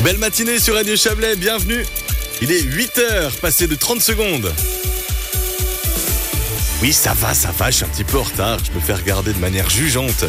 Belle matinée sur Radio Chablais, bienvenue. Il est 8h, passé de 30 secondes. Oui, ça va, je suis un petit peu en retard. Je me fais regarder de manière jugeante.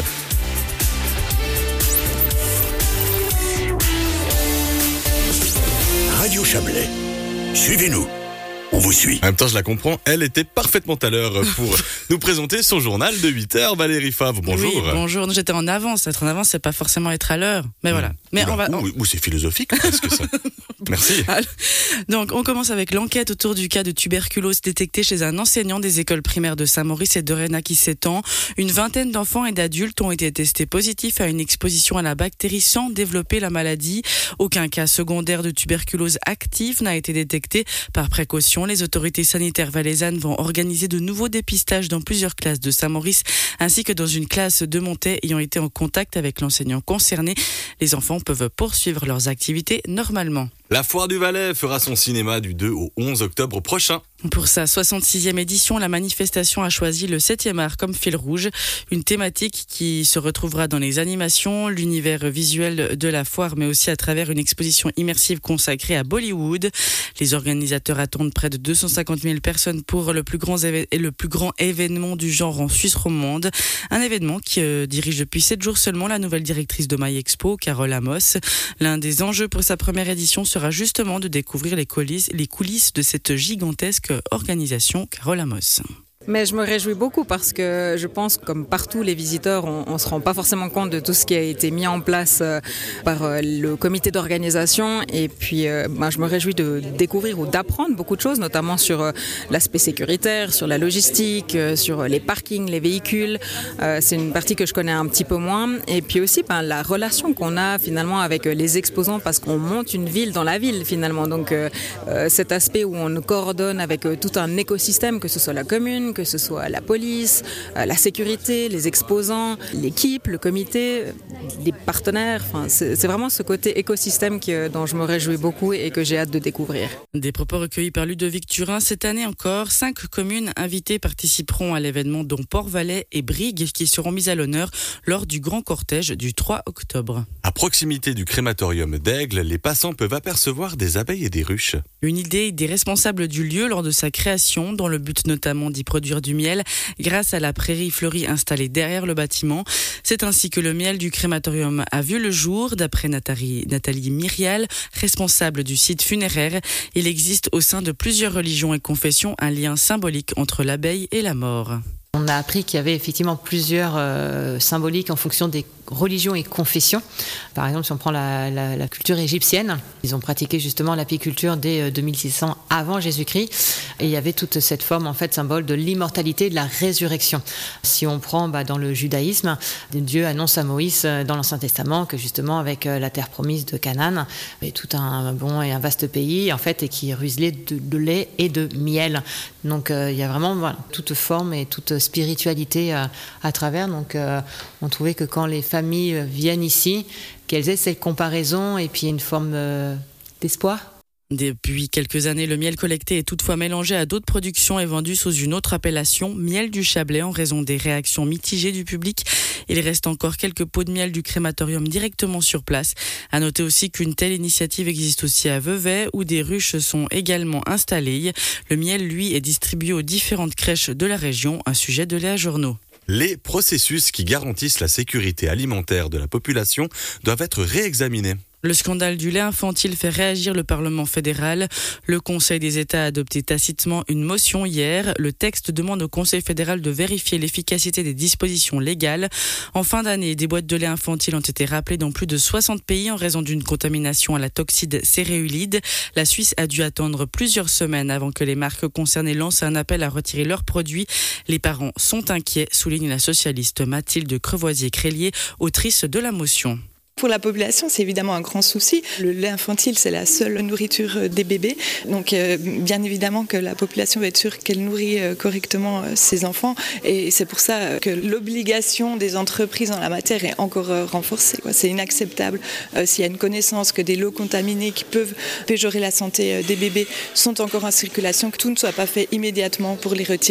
Radio Chablais, suivez-nous. On vous suit. En même temps, je la comprends, elle était parfaitement à l'heure pour nous présenter son journal de 8h. Valérie Favre, bonjour. Oui, bonjour. J'étais en avance. Être en avance, c'est pas forcément être à l'heure. Mais voilà. Mais c'est philosophique, presque ça. Merci. Donc, on commence avec l'enquête autour du cas de tuberculose détecté chez un enseignant des écoles primaires de Saint-Maurice et de Réna qui s'étend. Une vingtaine d'enfants et d'adultes ont été testés positifs à une exposition à la bactérie sans développer la maladie. Aucun cas secondaire de tuberculose active n'a été détecté. Par précaution, les autorités sanitaires valaisannes vont organiser de nouveaux dépistages dans plusieurs classes de Saint-Maurice, ainsi que dans une classe de Montaix ayant été en contact avec l'enseignant concerné. Les enfants peuvent poursuivre leurs activités normalement. La Foire du Valais fera son cinéma du 2 au 11 octobre prochain. Pour sa 66e édition, la manifestation a choisi le 7e art comme fil rouge, une thématique qui se retrouvera dans les animations, l'univers visuel de la foire, mais aussi à travers une exposition immersive consacrée à Bollywood. Les organisateurs attendent près de 250 000 personnes pour le plus grand événement du genre en Suisse romande. Un événement qui dirige depuis 7 jours seulement la nouvelle directrice de My Expo, Carole Amos. L'un des enjeux pour sa première édition sera justement de découvrir les coulisses de cette gigantesque organisation. Carole Amos. Mais je me réjouis beaucoup parce que je pense, comme partout, les visiteurs, on ne se rend pas forcément compte de tout ce qui a été mis en place par le comité d'organisation. Et puis, je me réjouis de découvrir ou d'apprendre beaucoup de choses, notamment sur l'aspect sécuritaire, sur la logistique, sur les parkings, les véhicules. C'est une partie que je connais un petit peu moins. Et puis aussi, la relation qu'on a finalement avec les exposants, parce qu'on monte une ville dans la ville finalement. Donc, cet aspect où on coordonne avec tout un écosystème, que ce soit la commune, que ce soit la police, la sécurité, les exposants, l'équipe, le comité, les partenaires. C'est vraiment ce côté écosystème dont je me réjouis beaucoup et que j'ai hâte de découvrir. Des propos recueillis par Ludovic Turin. Cette année encore, 5 communes invitées participeront à l'événement, dont Port-Valais et Brigue, qui seront mises à l'honneur lors du grand cortège du 3 octobre. À proximité du crématorium d'Aigle, les passants peuvent apercevoir des abeilles et des ruches. Une idée des responsables du lieu lors de sa création, dans le but notamment d'y produire du miel grâce à la prairie fleurie installée derrière le bâtiment. C'est ainsi que le miel du crématorium a vu le jour, d'après Nathalie Myrial, responsable du site funéraire. Il existe au sein de plusieurs religions et confessions un lien symbolique entre l'abeille et la mort. On a appris qu'il y avait effectivement plusieurs symboliques en fonction des religions et confessions. Par exemple, si on prend la culture égyptienne, ils ont pratiqué justement l'apiculture dès 2600 avant Jésus-Christ. Et il y avait toute cette forme, en fait, symbole de l'immortalité et de la résurrection. Si on prend dans le judaïsme, Dieu annonce à Moïse dans l'Ancien Testament que justement, avec la terre promise de Canaan, il y avait tout un bon et un vaste pays, en fait, et qui ruiselait de lait et de miel. Donc, il y a vraiment toute forme et toute spiritualité à travers. Donc, on trouvait que quand les familles viennent ici, qu'elles aient cette comparaison et puis une forme d'espoir. Depuis quelques années, le miel collecté est toutefois mélangé à d'autres productions et vendu sous une autre appellation, miel du Chablais, en raison des réactions mitigées du public. Il reste encore quelques pots de miel du crématorium directement sur place. À noter aussi qu'une telle initiative existe aussi à Vevey, où des ruches sont également installées. Le miel, lui, est distribué aux différentes crèches de la région, un sujet de Léa Journaux. Les processus qui garantissent la sécurité alimentaire de la population doivent être réexaminés. Le scandale du lait infantile fait réagir le Parlement fédéral. Le Conseil des États a adopté tacitement une motion hier. Le texte demande au Conseil fédéral de vérifier l'efficacité des dispositions légales. En fin d'année, des boîtes de lait infantile ont été rappelées dans plus de 60 pays en raison d'une contamination à la toxide céréulide. La Suisse a dû attendre plusieurs semaines avant que les marques concernées lancent un appel à retirer leurs produits. Les parents sont inquiets, souligne la socialiste Mathilde Crevoisier-Crélier, autrice de la motion. Pour la population, c'est évidemment un grand souci. Le lait infantile, c'est la seule nourriture des bébés. Donc, bien évidemment que la population va être sûre qu'elle nourrit correctement ses enfants. Et c'est pour ça que l'obligation des entreprises en la matière est encore renforcée. C'est inacceptable. S'il y a une connaissance que des lots contaminés qui peuvent péjorer la santé des bébés sont encore en circulation, que tout ne soit pas fait immédiatement pour les retirer.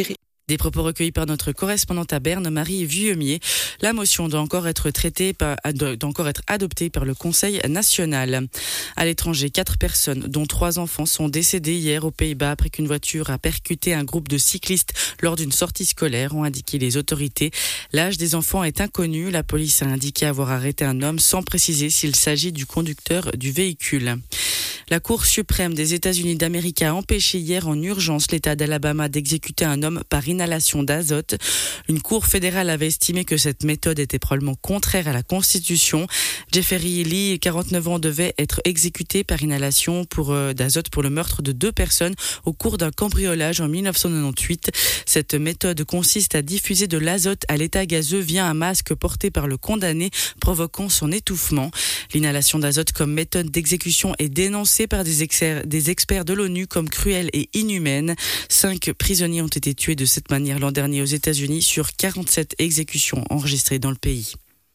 Des propos recueillis par notre correspondante à Berne, Marie Vuillemier. La motion doit encore être adoptée par le Conseil national. À l'étranger, 4 personnes, dont 3 enfants, sont décédées hier aux Pays-Bas après qu'une voiture a percuté un groupe de cyclistes lors d'une sortie scolaire, ont indiqué les autorités. L'âge des enfants est inconnu. La police a indiqué avoir arrêté un homme sans préciser s'il s'agit du conducteur du véhicule. La Cour suprême des États-Unis d'Amérique a empêché hier en urgence l'État d'Alabama d'exécuter un homme par inhalation d'azote. Une cour fédérale avait estimé que cette méthode était probablement contraire à la Constitution. Jeffrey Lee, 49 ans, devait être exécuté par inhalation d'azote pour le meurtre de 2 personnes au cours d'un cambriolage en 1998. Cette méthode consiste à diffuser de l'azote à l'état gazeux via un masque porté par le condamné, provoquant son étouffement. L'inhalation d'azote comme méthode d'exécution est dénoncée par des experts de l'ONU comme cruelle et inhumaine. 5 prisonniers ont été tués de cette manière l'an dernier aux États-Unis sur 47 exécutions enregistrées dans le pays.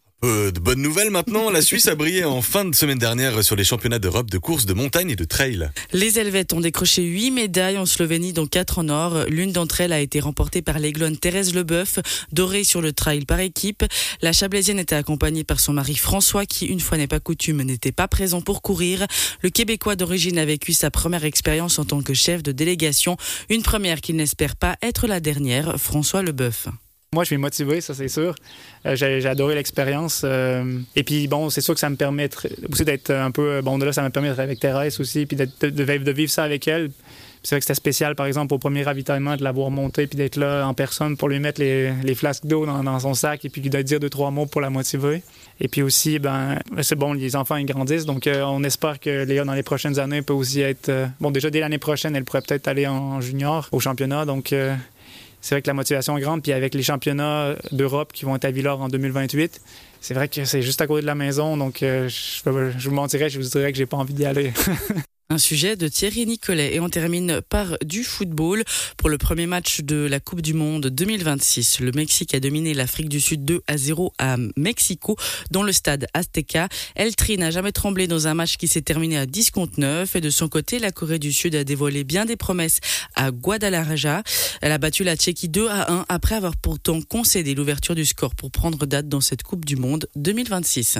De bonnes nouvelles maintenant, la Suisse a brillé en fin de semaine dernière sur les championnats d'Europe de course de montagne et de trail. Les Helvètes ont décroché 8 médailles en Slovénie, dont 4 en or. L'une d'entre elles a été remportée par l'Aiglonne Thérèse Leboeuf, dorée sur le trail par équipe. La Chablaisienne était accompagnée par son mari François, qui, une fois n'est pas coutume, n'était pas présent pour courir. Le Québécois d'origine a vécu sa première expérience en tant que chef de délégation. Une première qu'il n'espère pas être la dernière, François Leboeuf. Moi, je suis motivé, ça c'est sûr. J'ai adoré l'expérience. Et puis, bon, c'est sûr que ça me permet aussi d'être un peu... Bon, de là, ça m'a permis d'être avec Thérèse aussi, puis de vivre ça avec elle. Puis c'est vrai que c'était spécial, par exemple, au premier ravitaillement, de l'avoir montée, puis d'être là en personne pour lui mettre les flasques d'eau dans son sac, et puis de dire 2-3 mots pour la motiver. Et puis aussi, c'est bon, les enfants, ils grandissent, donc on espère que Léa, dans les prochaines années, peut aussi être... Bon, déjà, dès l'année prochaine, elle pourrait peut-être aller en junior, au championnat, donc... C'est vrai que la motivation est grande, puis avec les championnats d'Europe qui vont être à Villars en 2028, c'est vrai que c'est juste à côté de la maison, donc je vous mentirais, je vous dirais que j'ai pas envie d'y aller. Un sujet de Thierry Nicolet. Et on termine par du football. Pour le premier match de la Coupe du Monde 2026, le Mexique a dominé l'Afrique du Sud 2-0 à Mexico, dans le stade Azteca. El Tri n'a jamais tremblé dans un match qui s'est terminé à 10-9. Et de son côté, la Corée du Sud a dévoilé bien des promesses à Guadalajara. Elle a battu la Tchéquie 2-1 après avoir pourtant concédé l'ouverture du score pour prendre date dans cette Coupe du Monde 2026.